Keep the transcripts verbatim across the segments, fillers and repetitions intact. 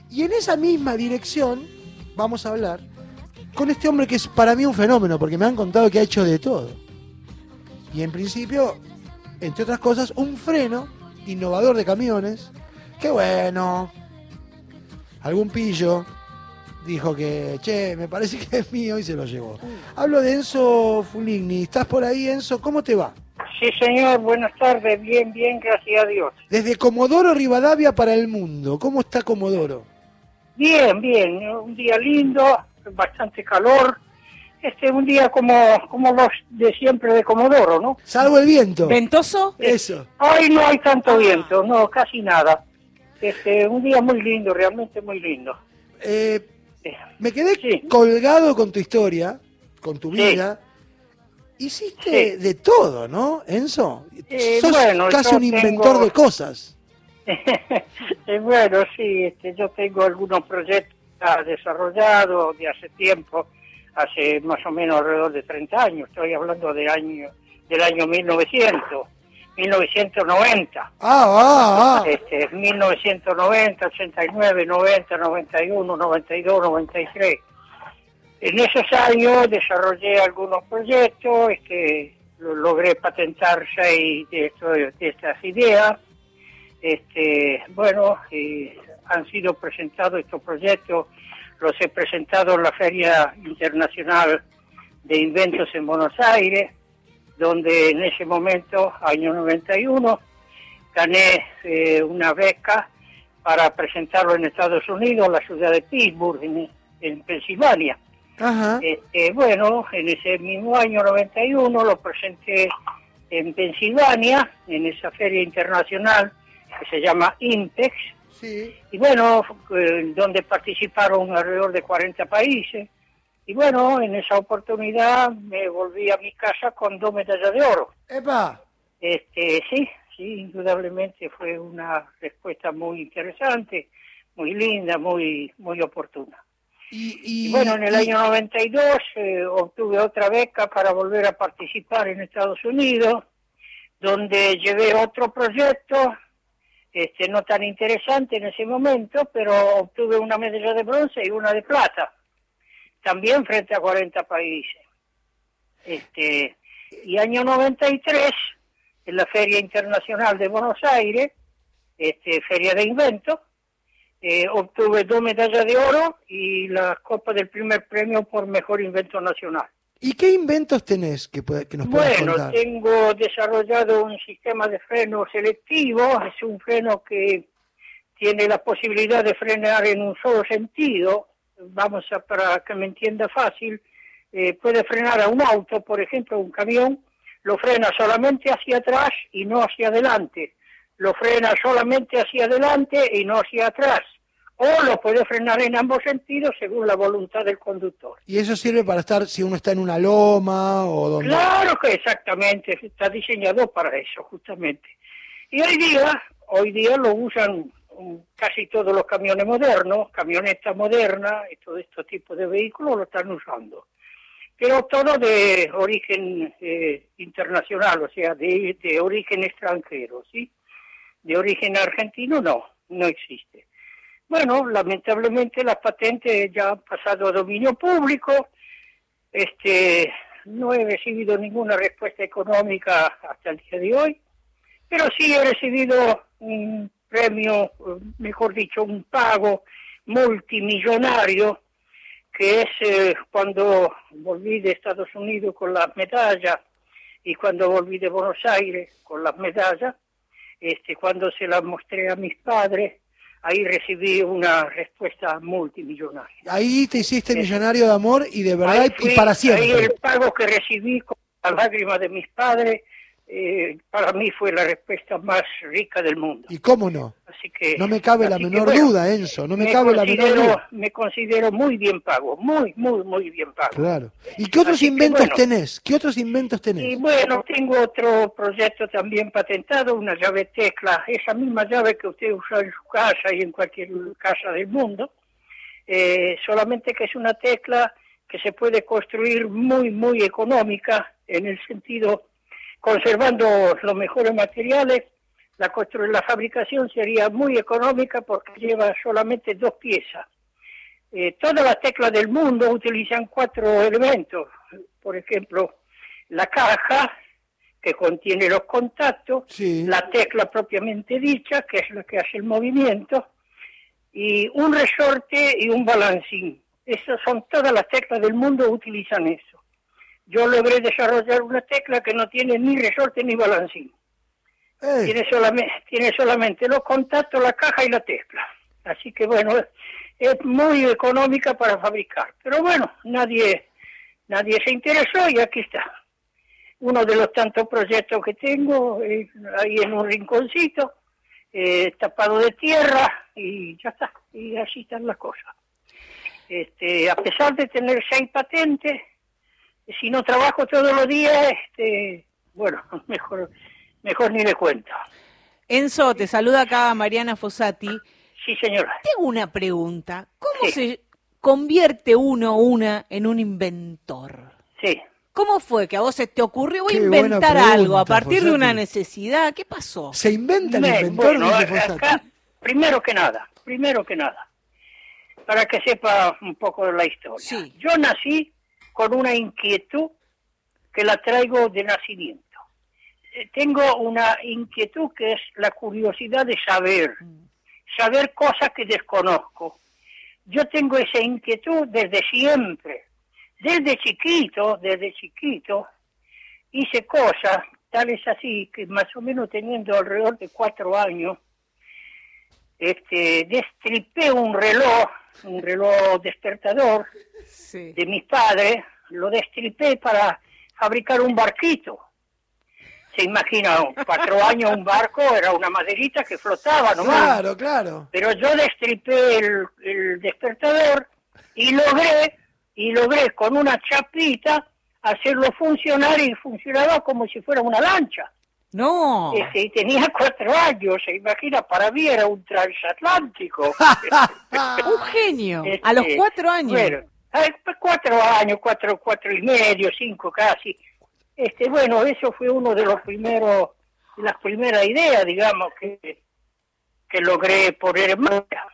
Y en esa misma dirección vamos a hablar con este hombre que es para mí un fenómeno, porque me han contado que ha hecho de todo. Y en principio, entre otras cosas, un freno innovador de camiones. ¡Qué bueno! Algún pillo dijo que, che, me parece que es mío y se lo llevó. Hablo de Enzo Fuligni. ¿Estás por ahí, Enzo? ¿Cómo te va? Sí, señor. Buenas tardes. Bien, bien, gracias a Dios. Desde Comodoro Rivadavia para el mundo. ¿Cómo está Comodoro? Bien, bien. Un día lindo, bastante calor. Este, un día como, como los de siempre de Comodoro, ¿no? Salvo el viento. ¿Ventoso? Eso. Hoy no hay tanto viento, no, casi nada. Este, un día muy lindo, realmente muy lindo. Eh, me quedé Sí. colgado con tu historia, con tu Sí. vida. Hiciste Sí. de todo, ¿no, Enzo? Eh, Sos bueno, casi yo un inventor tengo- de cosas. Eh, bueno, sí, este, yo tengo algunos proyectos ya desarrollados de hace tiempo, hace más o menos alrededor de treinta años. Estoy hablando del año del año mil novecientos, mil novecientos noventa. Ah, ah, ah. Este, mil novecientos noventa, ochenta y nueve, noventa, noventa y uno, noventa y dos, noventa y tres. En esos años desarrollé algunos proyectos, este, lo- logré patentar seis de, esto- de estas ideas. Este, bueno, eh, han sido presentados estos proyectos, los he presentado en la Feria Internacional de Inventos en Buenos Aires, donde en ese momento, año noventa y uno, gané eh, una beca para presentarlo en Estados Unidos, en la ciudad de Pittsburgh, en, en Pensilvania. Ajá. Este, bueno, en ese mismo año noventa y uno lo presenté en Pensilvania, en esa feria internacional que se llama IMPEX, Sí. y bueno, eh, donde participaron alrededor de cuarenta países. Y bueno, en esa oportunidad me volví a mi casa con dos medallas de oro. ¡Epa! Este, sí, sí, indudablemente fue una respuesta muy interesante, muy linda, muy, muy oportuna. Y, Y y- bueno, en el y- año noventa y dos eh, obtuve otra beca para volver a participar en Estados Unidos, donde llevé otro proyecto, este, no tan interesante en ese momento, pero obtuve una medalla de bronce y una de plata, también frente a cuarenta países. Este, y año noventa y tres, en la Feria Internacional de Buenos Aires, este, Feria de Inventos, eh, obtuve dos medallas de oro y la copa del primer premio por mejor invento nacional. ¿Y qué inventos tenés que, puede- que nos puedas Bueno, contar? tengo desarrollado un sistema de freno selectivo, es un freno que tiene la posibilidad de frenar en un solo sentido. Vamos a, para que me entienda fácil, eh, puede frenar a un auto, por ejemplo, un camión, lo frena solamente hacia atrás y no hacia adelante. Lo frena solamente hacia adelante y no hacia atrás. O lo puede frenar en ambos sentidos según la voluntad del conductor. ¿Y eso sirve para estar si uno está en una loma o donde? Claro que exactamente, está diseñado para eso, justamente. Y hoy día, hoy día lo usan um, casi todos los camiones modernos, camionetas modernas, y todo este tipo de vehículos lo están usando. Pero todo de origen eh, internacional, o sea, de, de origen extranjero, ¿sí? De origen argentino no, no existe. Bueno, lamentablemente las patentes ya han pasado a dominio público. Este, no he recibido ninguna respuesta económica hasta el día de hoy, pero sí he recibido un premio, mejor dicho, un pago multimillonario, que es eh, cuando volví de Estados Unidos con las medallas y cuando volví de Buenos Aires con las medallas, este, cuando se las mostré a mis padres, ahí recibí una respuesta multimillonaria. Ahí te hiciste millonario de amor y de verdad Ahí y fui- para Ahí siempre. el pago que recibí con las lágrimas de mis padres, eh, para mí fue la respuesta más rica del mundo. ¿Y cómo no? Así que No me cabe la así que, menor bueno, duda, Enzo, no me, cabe la menor considero- duda. Me considero muy bien pago, muy, muy, muy bien pago. Claro. ¿Y qué otros Así que, inventos bueno. tenés? ¿Qué otros inventos Y tenés? bueno, tengo otro proyecto también patentado, una llave tecla, esa misma llave que usted usa en su casa y en cualquier casa del mundo, eh, solamente que es una tecla que se puede construir muy, muy económica, en el sentido, conservando los mejores materiales, La, constru- la fabricación sería muy económica porque lleva solamente dos piezas. Eh, todas las teclas del mundo utilizan cuatro elementos. Por ejemplo, la caja, que contiene los contactos, Sí. la tecla propiamente dicha, que es la que hace el movimiento, y un resorte y un balancín. Esas son todas las teclas del mundo, utilizan eso. Yo logré desarrollar una tecla que no tiene ni resorte ni balancín. Ey. Tiene solamente, tiene solamente los contactos, la caja y la tecla. Así que bueno, es, es muy económica para fabricar. Pero bueno, nadie, nadie se interesó y aquí está. Uno de los tantos proyectos que tengo, eh, ahí en un rinconcito, eh, tapado de tierra, y ya está, y así están las cosas. Este, a pesar de tener seis patentes, si no trabajo todos los días, este, bueno, mejor, mejor ni le cuento. Enzo, te saluda acá Mariana Fossati. Sí, señora. Tengo una pregunta. ¿Cómo Sí. se convierte uno o una en un inventor? Sí. ¿Cómo fue que a vos se te ocurrió voy a Qué buena inventar pregunta, algo a partir de una Fossati. necesidad? ¿Qué pasó? Se inventa el Me- inventor, bueno, dice Fossati. acá, primero que nada, primero que nada, para que sepa un poco de la historia. Sí. Yo nací con una inquietud que la traigo de nacimiento. Eh, Tengo una inquietud que es la curiosidad de saber, saber cosas que desconozco. Yo tengo esa inquietud desde siempre. Desde chiquito, desde chiquito, hice cosas, tales así, que más o menos teniendo alrededor de cuatro años, este, destripé un reloj, un reloj despertador Sí. de mis padres, lo destripé para fabricar un barquito. Se imagina, cuatro años un barco, era una maderita que flotaba nomás. Claro, claro. Pero yo destripé el, el despertador y logré, y logré con una chapita hacerlo funcionar y funcionaba como si fuera una lancha. No. Este, y tenía cuatro años, se imagina, para mí era un transatlántico. Un genio. A los Este, cuatro años. Bueno, eh, cuatro años, cuatro, cuatro y medio, cinco casi. Este, bueno, eso fue uno de los primeros, de las primeras ideas, digamos, que, que logré poner en marcha.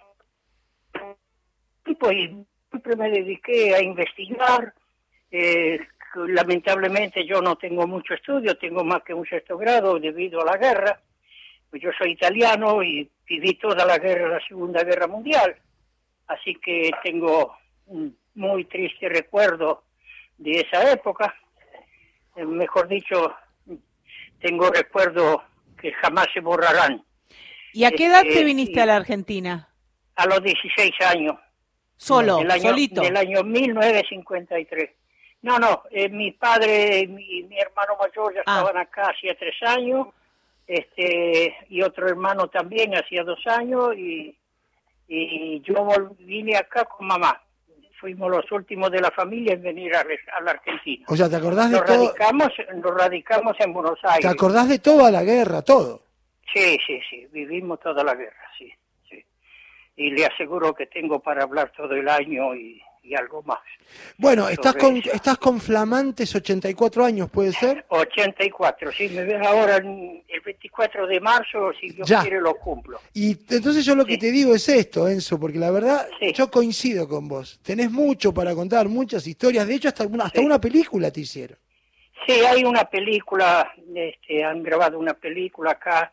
Y pues siempre me dediqué a investigar. Eh, lamentablemente yo no tengo mucho estudio, tengo más que un sexto grado debido a la guerra. Pues yo soy italiano y viví toda la guerra, la Segunda Guerra Mundial. Así que tengo un muy triste recuerdo de esa época. Eh, mejor dicho, tengo recuerdos que jamás se borrarán. ¿Y a qué edad Este, te viniste y- a la Argentina? A los dieciséis años. Solo, del año, solito. Del año mil novecientos cincuenta y tres. No, no, eh, mi padre y mi, mi hermano mayor ya Ah. estaban acá hacía tres años, este, y otro hermano también hacía dos años, y, y yo vol- vine acá con mamá. Fuimos los últimos de la familia en venir a, a la Argentina. O sea, ¿te acordás de Nos todo? radicamos, nos radicamos en Buenos ¿Te Aires. acordás de toda la guerra, todo? Sí, sí, sí, vivimos toda la guerra, sí, sí. Y le aseguro que tengo para hablar todo el año y, y algo más. Bueno, estás Sobre con, eso. estás con flamantes ochenta y cuatro años, ¿puede ser? ochenta y cuatro, sí, me ves ahora en el veinticuatro de marzo, si Dios Ya. quiere lo cumplo. Y entonces yo lo que Sí. te digo es esto, Enzo, porque la verdad Sí. yo coincido con vos. Tenés mucho para contar, muchas historias. De hecho, hasta una, hasta Sí. una película te hicieron. Sí, hay una película, este, han grabado una película acá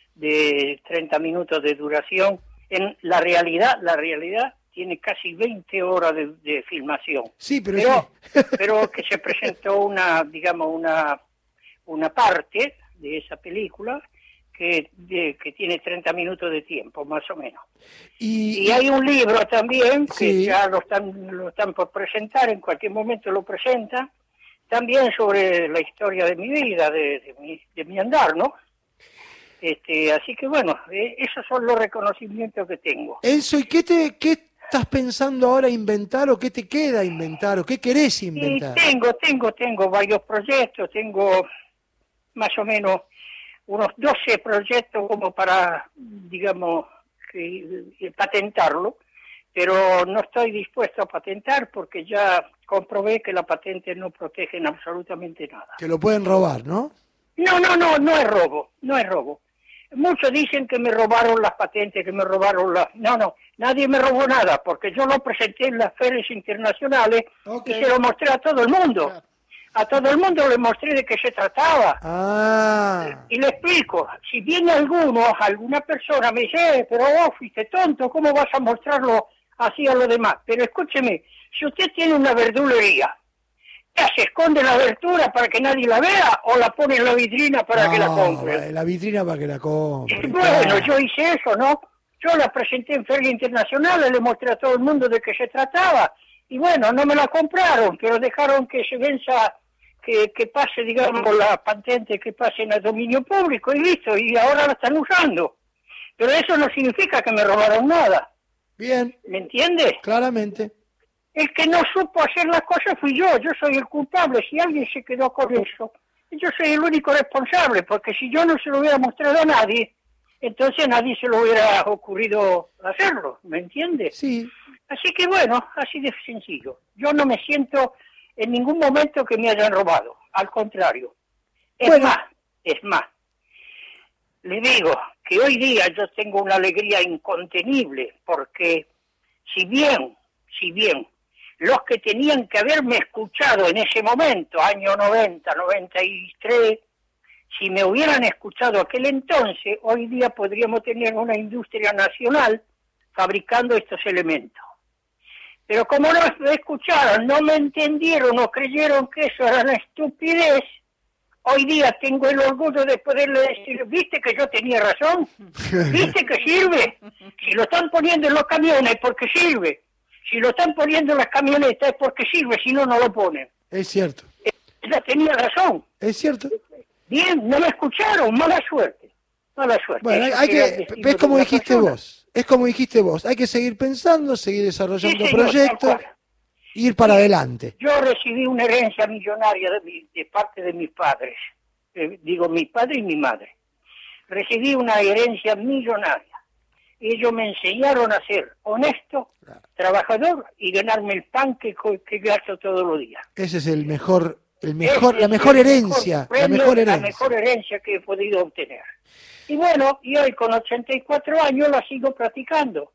de treinta minutos de duración. En la realidad, la realidad tiene casi veinte horas de, de filmación. Sí, pero, Pero, sí. pero que se presentó una, digamos, una, una parte de esa película que, de- que tiene treinta minutos de tiempo, más o menos. Y, Y hay un libro también que Sí. ya lo están, lo están por presentar, en cualquier momento lo presentan, también sobre la historia de mi vida, de, de, mi, de mi andar, ¿no? Este, así que bueno, eh, esos son los reconocimientos que tengo. Enzo, ¿y qué, te, qué estás pensando ahora inventar o qué te queda inventar o qué querés Y inventar? tengo, tengo, tengo varios proyectos, tengo más o menos unos doce proyectos como para, digamos, que, que patentarlo, pero no estoy dispuesto a patentar porque ya comprobé que la patente no protege en absolutamente nada. Que lo pueden robar, ¿no? No, no, no, no es robo, no es robo. Muchos dicen que me robaron las patentes, que me robaron las... No, no, nadie me robó nada, porque yo lo presenté en las ferias internacionales okay. y se lo mostré a todo el mundo. Claro. A todo el mundo le mostré de qué se trataba. Ah. Y le explico, si viene alguno, alguna persona me dice, eh, pero vos fuiste tonto, ¿cómo vas a mostrarlo así a los demás? Pero escúcheme, si usted tiene una verdulería, ¿se esconde la verdura para que nadie la vea o la pone en la vitrina para no, que la compre? La vitrina para que la compre. Bueno, yo hice eso, ¿no? Yo la presenté en feria internacional, le mostré a todo el mundo de qué se trataba. Y bueno, no me la compraron, pero dejaron que se venza... Que, que pase, digamos, la patente, que pasen al dominio público y listo, y ahora la están usando. Pero eso no significa que me robaron nada. Bien. ¿Me entiendes? Claramente. El que no supo hacer las cosas fui yo, yo soy el culpable. Si alguien se quedó con eso, yo soy el único responsable, porque si yo no se lo hubiera mostrado a nadie, entonces a nadie se lo hubiera ocurrido hacerlo, ¿me entiendes? Sí. Así que bueno, así de sencillo. Yo no me siento... en ningún momento que me hayan robado, al contrario. Es bueno. más, es más, le digo que hoy día yo tengo una alegría incontenible, porque si bien, si bien, los que tenían que haberme escuchado en ese momento, año noventa, noventa y tres, si me hubieran escuchado aquel entonces, hoy día podríamos tener una industria nacional fabricando estos elementos. Pero como no me escucharon, no me entendieron o creyeron que eso era una estupidez, hoy día tengo el orgullo de poderle decir, ¿viste que yo tenía razón? ¿Viste que sirve? Si lo están poniendo en los camiones es porque sirve. Si lo están poniendo en las camionetas es porque sirve, si no, no lo ponen. Es cierto. Ella tenía razón. Es cierto. Bien, no me escucharon, mala suerte. Mala suerte. Bueno, hay, hay que, es como dijiste persona. vos. Es como dijiste vos, hay que seguir pensando, seguir desarrollando sí, señor, proyectos, ir para sí, adelante. Yo recibí una herencia millonaria de, mi, de parte de mis padres, eh, digo mi padre y mi madre. Recibí una herencia millonaria. Ellos me enseñaron a ser honesto, claro. trabajador y ganarme el pan que, que gasto todos los días. Ese es el mejor, el mejor, la mejor herencia, mejor la mejor herencia. La mejor herencia que he podido obtener. Y bueno, y hoy con ochenta y cuatro años la sigo practicando.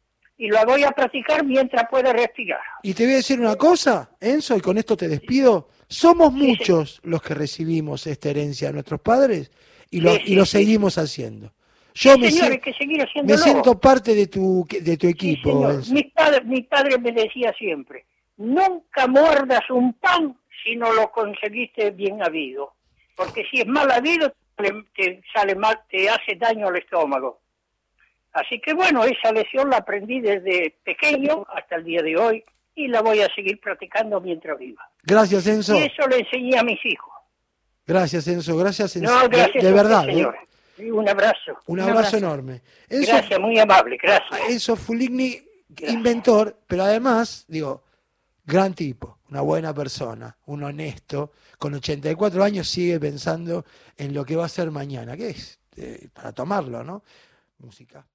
Y la voy a practicar mientras pueda respirar. Y te voy a decir una cosa, Enzo, y con esto te despido. Somos sí, muchos sí. los que recibimos esta herencia de nuestros padres y lo, sí, sí, y lo seguimos sí. haciendo. Yo sí, me, señor, si- hay que seguir me siento parte de tu, de tu equipo. Sí, mi, padre, mi padre me decía siempre, nunca muerdas un pan si no lo conseguiste bien habido. Porque si es mal habido, te sale mal, te hace daño al estómago. Así que bueno, esa lección la aprendí desde pequeño hasta el día de hoy y la voy a seguir practicando mientras viva. Gracias, Enzo. Y eso le enseñé a mis hijos. Gracias, Enzo. Gracias, Enzo. No, gracias de, de verdad. señor. ¿eh? Un abrazo. Un abrazo, un abrazo enorme. Enzo, gracias, muy amable, gracias. Enzo Fuligni, gracias. Inventor, pero además, digo, gran tipo, una buena persona, un honesto, con ochenta y cuatro años sigue pensando en lo que va a ser mañana, que es eh, para tomarlo, ¿no? Música.